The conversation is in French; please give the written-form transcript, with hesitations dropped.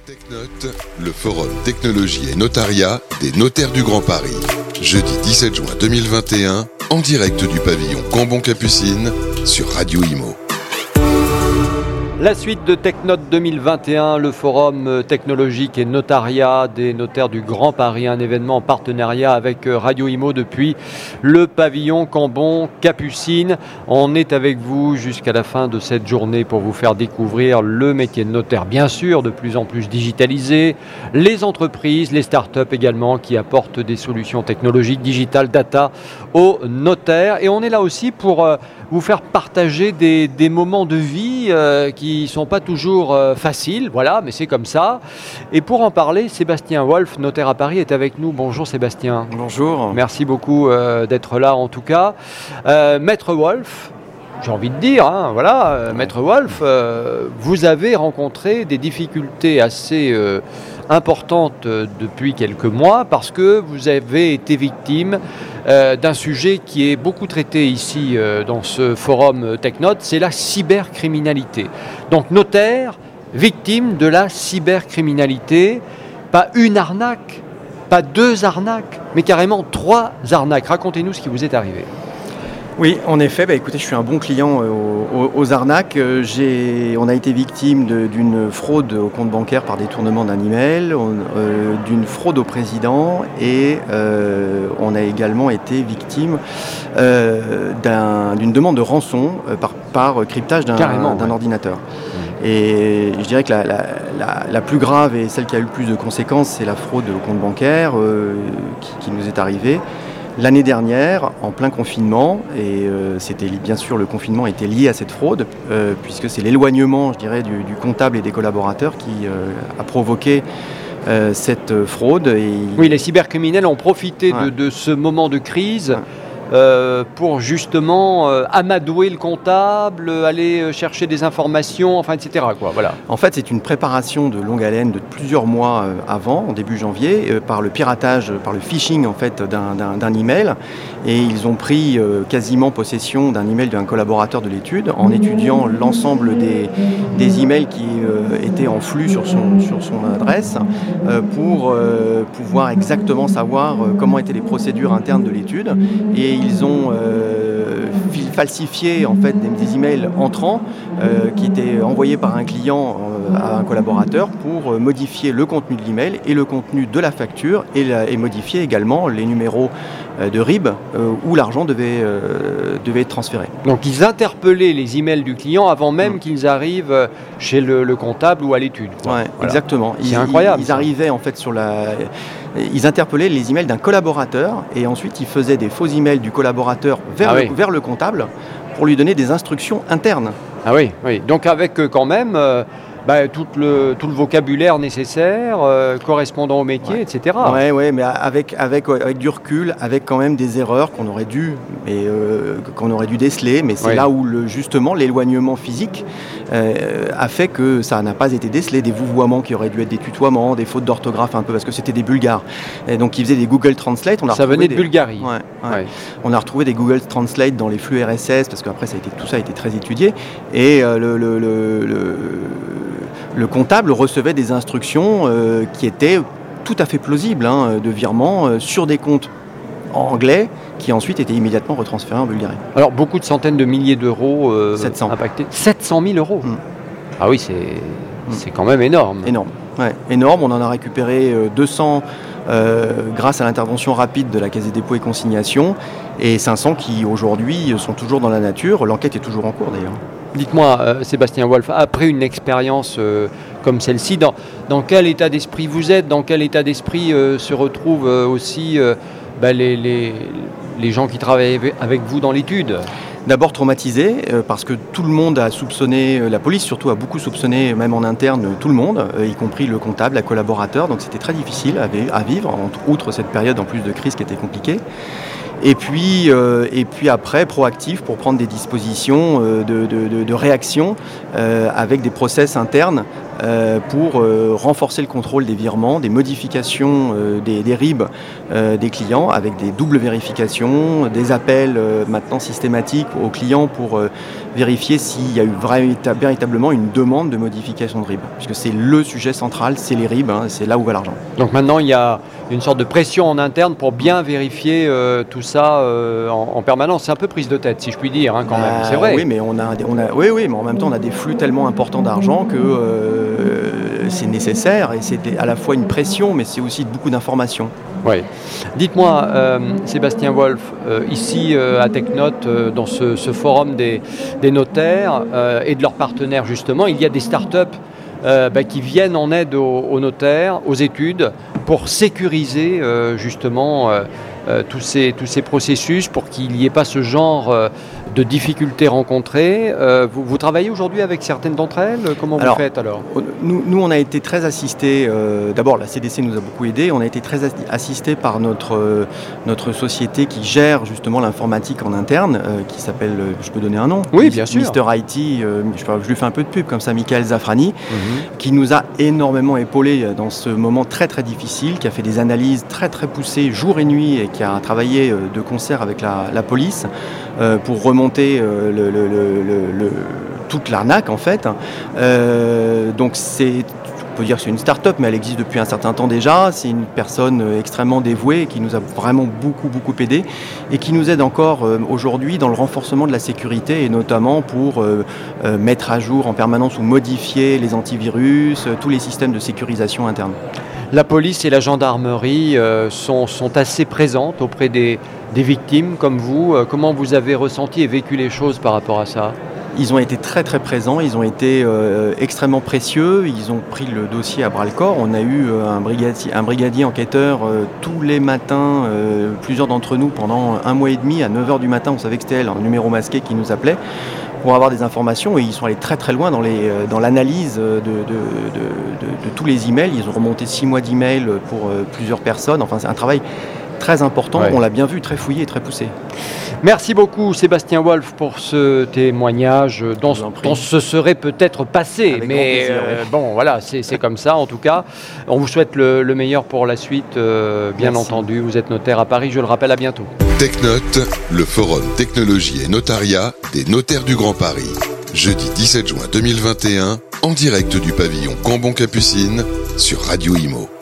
TechNote, le forum technologie et notariat des notaires du Grand Paris. Jeudi 17 juin 2021, en direct du pavillon Cambon-Capucines sur Radio Imo. La suite de TechNote 2021, le forum technologique et notariat des notaires du Grand Paris, un événement en partenariat avec Radio Imo depuis le pavillon Cambon-Capucines. On est avec vous jusqu'à la fin de cette journée pour vous faire découvrir le métier de notaire, bien sûr, de plus en plus digitalisé, les entreprises, les startups également qui apportent des solutions technologiques, digitales, data aux notaires. Et on est là aussi pour vous faire partager des moments de vie qui ne sont pas toujours faciles, voilà, mais c'est comme ça. Et pour en parler, Sébastien Wolf, notaire à Paris, est avec nous. Bonjour Sébastien. Bonjour. Merci beaucoup d'être là en tout cas. Maître Wolf, j'ai envie de dire, Maître Wolf, vous avez rencontré des difficultés assez importante depuis quelques mois parce que vous avez été victime d'un sujet qui est beaucoup traité ici dans ce forum TechNote, c'est la cybercriminalité. Donc notaire, victime de la cybercriminalité, pas une arnaque, pas deux arnaques, mais carrément 3 arnaques. Racontez-nous ce qui vous est arrivé. Oui, en effet, écoutez, je suis un bon client aux arnaques. On a été victime d'une fraude au compte bancaire par détournement d'un email, d'une fraude au président et on a également été victime d'une demande de rançon par cryptage d'un ordinateur. Et je dirais que la plus grave et celle qui a eu le plus de conséquences, c'est la fraude au compte bancaire qui nous est arrivée l'année dernière, en plein confinement, et c'était bien sûr le confinement était lié à cette fraude, puisque c'est l'éloignement, je dirais, du comptable et des collaborateurs qui a provoqué cette fraude. Oui, les cybercriminels ont profité de ce moment de crise pour justement amadouer le comptable, aller chercher des informations, etc. Voilà. En fait, c'est une préparation de longue haleine de plusieurs mois avant, en début janvier, par le piratage, par le phishing en fait, d'un email. Et ils ont pris quasiment possession d'un email d'un collaborateur de l'étude en étudiant l'ensemble des emails qui étaient en flux sur son adresse pour pouvoir exactement savoir comment étaient les procédures internes de l'étude. Et ils ont falsifié en fait des emails entrants qui étaient envoyés par un client à un collaborateur pour modifier le contenu de l'email et le contenu de la facture et modifier également les numéros de RIB où l'argent devait être transféré. Donc ils interpellaient les emails du client avant même qu'ils arrivent chez le comptable ou à l'étude. Ouais, voilà. Exactement. C'est incroyable. Ils arrivaient en fait ils interpellaient les emails d'un collaborateur et ensuite ils faisaient des faux emails du collaborateur vers le comptable pour lui donner des instructions internes. Ah oui. Donc avec quand même tout le vocabulaire nécessaire, correspondant au métier, etc. Oui, mais avec du recul, avec quand même des erreurs qu'on aurait dû déceler, mais c'est là où justement l'éloignement physique a fait que ça n'a pas été décelé, des vouvoiements qui auraient dû être des tutoiements, des fautes d'orthographe un peu, parce que c'était des Bulgares. Et donc ils faisaient des Google Translate. Ça venait de Bulgarie. Ouais. On a retrouvé des Google Translate dans les flux RSS, parce qu'après tout ça a été très étudié. Et le comptable recevait des instructions qui étaient tout à fait plausibles, de virement sur des comptes anglais qui ensuite étaient immédiatement retransférés en Bulgarie. Alors beaucoup de centaines de milliers d'euros 700. Impactés. 700 000 euros. Ah oui, c'est quand même énorme. Énorme. On en a récupéré 200 grâce à l'intervention rapide de la Caisse des dépôts et consignations et 500 qui aujourd'hui sont toujours dans la nature. L'enquête est toujours en cours d'ailleurs. Dites-moi, Sébastien Wolf, après une expérience comme celle-ci, dans quel état d'esprit vous êtes, dans quel état d'esprit se retrouvent aussi les gens qui travaillent avec vous dans l'étude ? D'abord traumatisé, parce que tout le monde a soupçonné, la police surtout a beaucoup soupçonné, même en interne, tout le monde, y compris le comptable, la collaborateur, donc c'était très difficile à vivre, outre cette période en plus de crise qui était compliquée. Et puis après, proactif pour prendre des dispositions de réaction avec des process internes pour renforcer le contrôle des virements, des modifications des RIB des clients avec des doubles vérifications, des appels maintenant systématiques aux clients pour vérifier s'il y a eu véritablement une demande de modification de RIB. Puisque c'est le sujet central, c'est les RIB, c'est là où va l'argent. Donc maintenant, il y a une sorte de pression en interne pour bien vérifier tout ça en permanence. C'est un peu prise de tête, si je puis dire, quand même. C'est vrai. Oui, mais mais en même temps, on a des flux tellement importants d'argent que c'est nécessaire et c'est à la fois une pression, mais c'est aussi beaucoup d'informations. Oui. Dites-moi, Sébastien Wolf, ici à TechNote, dans ce forum des notaires et de leurs partenaires justement, il y a des startups qui viennent en aide aux notaires, aux études, pour sécuriser justement tous ces processus, pour qu'il n'y ait pas ce genre de difficultés rencontrées. Vous travaillez aujourd'hui avec certaines d'entre elles. Comment vous faites alors ? Nous, on a été très assistés. D'abord, la CDC nous a beaucoup aidés. On a été très assistés par notre société qui gère justement l'informatique en interne, qui s'appelle, je peux donner un nom ? Oui, bien sûr. Mister IT, je lui fais un peu de pub comme ça, Michael Zafrani, qui nous a énormément épaulés dans ce moment très très difficile, qui a fait des analyses très très poussées jour et nuit et qui a travaillé de concert avec la police pour remonter toute l'arnaque en fait. Donc on peut dire que c'est une start-up, mais elle existe depuis un certain temps déjà. C'est une personne extrêmement dévouée qui nous a vraiment beaucoup aidé et qui nous aide encore aujourd'hui dans le renforcement de la sécurité et notamment pour mettre à jour en permanence ou modifier les antivirus, tous les systèmes de sécurisation interne. La police et la gendarmerie sont assez présentes auprès des victimes comme vous. Comment vous avez ressenti et vécu les choses par rapport à ça ? Ils ont été très très présents, ils ont été extrêmement précieux, ils ont pris le dossier à bras-le-corps. On a eu un brigadier enquêteur tous les matins, plusieurs d'entre nous pendant 1 mois et demi, à 9h du matin, on savait que c'était elle, un numéro masqué qui nous appelait pour avoir des informations et ils sont allés très très loin dans l'analyse de tous les emails. Ils ont remonté 6 mois d'emails pour plusieurs personnes, enfin c'est un travail très important, on l'a bien vu, très fouillé et très poussé. Merci beaucoup Sébastien Wolf pour ce témoignage dont ce serait peut-être passé, avec mais plaisir, bon voilà, c'est comme ça en tout cas. On vous souhaite le meilleur pour la suite, bien Merci. Entendu. Vous êtes notaire à Paris, je le rappelle, à bientôt. TechNote, le forum technologie et notariat des notaires du Grand Paris. Jeudi 17 juin 2021, en direct du pavillon Cambon-Capucine sur Radio Imo.